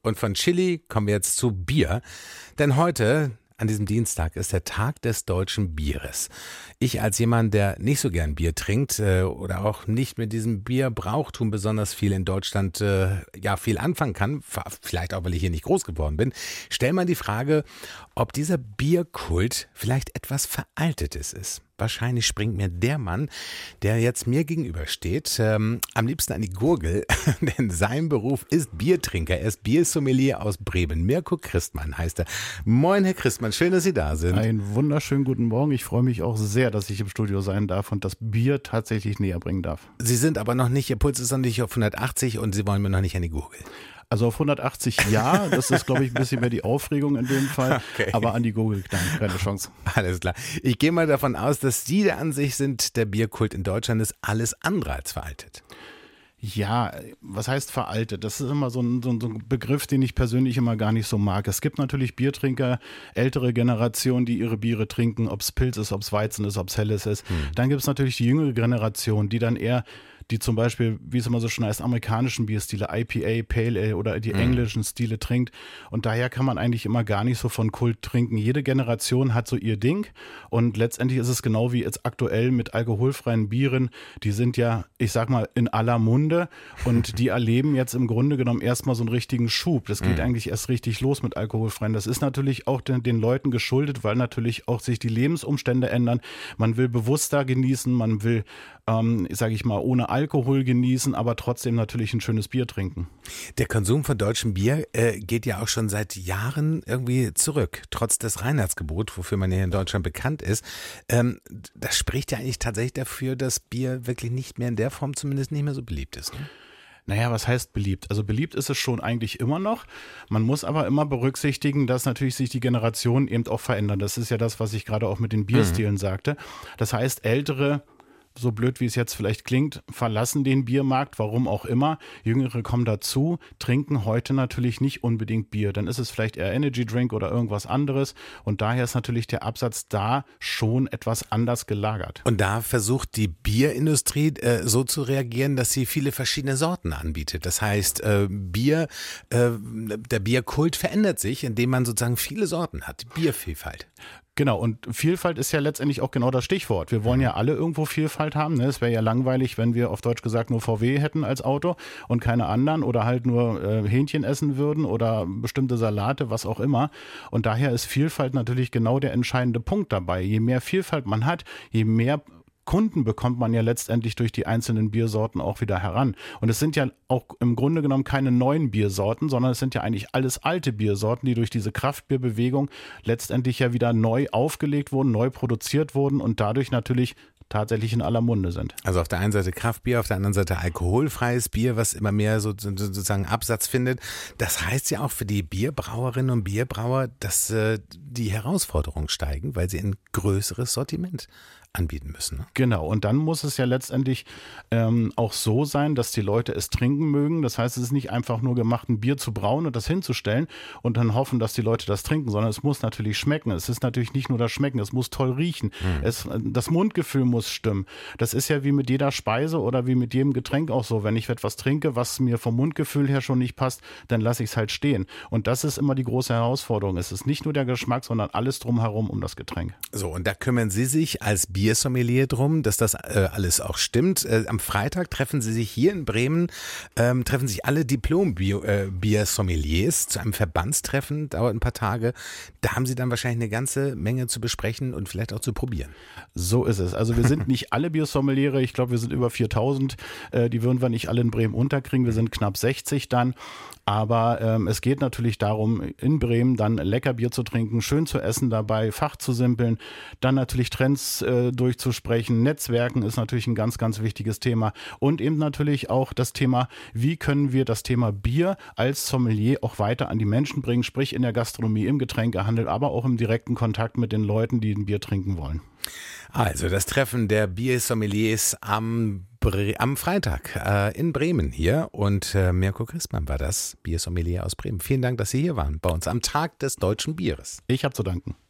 Und von Chili kommen wir jetzt zu Bier. Denn heute, an diesem Dienstag, ist der Tag des deutschen Bieres. Ich als jemand, der nicht so gern Bier trinkt oder auch nicht mit diesem Bierbrauchtum besonders viel in Deutschland viel anfangen kann, vielleicht auch, weil ich hier nicht groß geworden bin, stelle mal die Frage, ob dieser Bierkult vielleicht etwas Veraltetes ist. Wahrscheinlich springt mir der Mann, der jetzt mir gegenübersteht, am liebsten an die Gurgel, denn sein Beruf ist Biertrinker. Er ist Biersommelier aus Bremen. Mirko Christmann heißt er. Moin, Herr Christmann, schön, dass Sie da sind. Einen wunderschönen guten Morgen. Ich freue mich auch sehr, dass ich im Studio sein darf und das Bier tatsächlich näher bringen darf. Sie sind aber noch nicht, Ihr Puls ist noch nicht auf 180 und Sie wollen mir noch nicht an die Gurgel. Also auf 180 ja, das ist, glaube ich, ein bisschen mehr die Aufregung in dem Fall, okay. Aber an die Gurgel keine Chance. Alles klar. Ich gehe mal davon aus, dass Sie der Ansicht sind, der Bierkult in Deutschland ist alles andere als veraltet. Ja, was heißt veraltet? Das ist immer so ein Begriff, den ich persönlich immer gar nicht so mag. Es gibt natürlich Biertrinker, ältere Generationen, die ihre Biere trinken, ob es Pilz ist, ob es Weizen ist, ob es Helles ist. Dann gibt es natürlich die jüngere Generation, die dann eher die zum Beispiel, wie es immer so schön heißt, amerikanischen Bierstile, IPA, Pale Ale oder die englischen Stile trinkt. Und daher kann man eigentlich immer gar nicht so von Kult trinken. Jede Generation hat so ihr Ding. Und letztendlich ist es genau wie jetzt aktuell mit alkoholfreien Bieren. Die sind ja, ich sag mal, in aller Munde. Und die erleben jetzt im Grunde genommen erstmal so einen richtigen Schub. Das geht eigentlich erst richtig los mit alkoholfreien. Das ist natürlich auch den Leuten geschuldet, weil natürlich auch sich die Lebensumstände ändern. Man will bewusster genießen, man will, sage ich mal, ohne Alkohol genießen, aber trotzdem natürlich ein schönes Bier trinken. Der Konsum von deutschem Bier geht ja auch schon seit Jahren irgendwie zurück, trotz des Reinheitsgebots, wofür man hier in Deutschland bekannt ist. Das spricht ja eigentlich tatsächlich dafür, dass Bier wirklich nicht mehr in der Form zumindest nicht mehr so beliebt ist, ne? Naja, was heißt beliebt? Also beliebt ist es schon eigentlich immer noch. Man muss aber immer berücksichtigen, dass natürlich sich die Generationen eben auch verändern. Das ist ja das, was ich gerade auch mit den Bierstilen sagte. Das heißt, ältere, so blöd wie es jetzt vielleicht klingt, verlassen den Biermarkt, warum auch immer. Jüngere kommen dazu, trinken heute natürlich nicht unbedingt Bier. Dann ist es vielleicht eher Energy Drink oder irgendwas anderes. Und daher ist natürlich der Absatz da schon etwas anders gelagert. Und da versucht die Bierindustrie so zu reagieren, dass sie viele verschiedene Sorten anbietet. Das heißt, der Bierkult verändert sich, indem man sozusagen viele Sorten hat. Die Biervielfalt. Genau, und Vielfalt ist ja letztendlich auch genau das Stichwort. Wir wollen ja alle irgendwo Vielfalt haben. Ne? Es wäre ja langweilig, wenn wir auf Deutsch gesagt nur VW hätten als Auto und keine anderen oder halt nur Hähnchen essen würden oder bestimmte Salate, was auch immer. Und daher ist Vielfalt natürlich genau der entscheidende Punkt dabei. Je mehr Vielfalt man hat, je mehr Kunden bekommt man ja letztendlich durch die einzelnen Biersorten auch wieder heran. Und es sind ja auch im Grunde genommen keine neuen Biersorten, sondern es sind ja eigentlich alles alte Biersorten, die durch diese Kraftbierbewegung letztendlich ja wieder neu aufgelegt wurden, neu produziert wurden und dadurch natürlich tatsächlich in aller Munde sind. Also auf der einen Seite Kraftbier, auf der anderen Seite alkoholfreies Bier, was immer mehr sozusagen Absatz findet. Das heißt ja auch für die Bierbrauerinnen und Bierbrauer, dass die Herausforderungen steigen, weil sie ein größeres Sortiment anbieten müssen. Ne? Genau, und dann muss es ja letztendlich auch so sein, dass die Leute es trinken mögen. Das heißt, es ist nicht einfach nur gemacht, ein Bier zu brauen und das hinzustellen und dann hoffen, dass die Leute das trinken, sondern es muss natürlich schmecken. Es ist natürlich nicht nur das Schmecken, es muss toll riechen. Das Mundgefühl muss stimmen. Das ist ja wie mit jeder Speise oder wie mit jedem Getränk auch so. Wenn ich etwas trinke, was mir vom Mundgefühl her schon nicht passt, dann lasse ich es halt stehen. Und das ist immer die große Herausforderung. Es ist nicht nur der Geschmack, sondern alles drumherum um das Getränk. So, und da kümmern Sie sich als Biersommelier drum, dass das alles auch stimmt. Am Freitag treffen Sie sich hier in Bremen, treffen sich alle Diplom-Biersommeliers zu einem Verbandstreffen, dauert ein paar Tage. Da haben Sie dann wahrscheinlich eine ganze Menge zu besprechen und vielleicht auch zu probieren. So ist es. Also wir sind nicht alle Biersommeliere. Ich glaube, wir sind über 4000. Die würden wir nicht alle in Bremen unterkriegen. Wir sind knapp 60 dann. Aber es geht natürlich darum, in Bremen dann lecker Bier zu trinken, schön zu essen dabei, Fach zu simpeln, dann natürlich Trends durchzusprechen. Netzwerken ist natürlich ein ganz, ganz wichtiges Thema. Und eben natürlich auch das Thema, wie können wir das Thema Bier als Sommelier auch weiter an die Menschen bringen, sprich in der Gastronomie, im Getränkehandel, aber auch im direkten Kontakt mit den Leuten, die ein Bier trinken wollen. Also das Treffen der Biersommeliers am Freitag in Bremen hier und Mirko Christmann war das, Biersommelier aus Bremen. Vielen Dank, dass Sie hier waren bei uns am Tag des deutschen Bieres. Ich habe zu danken.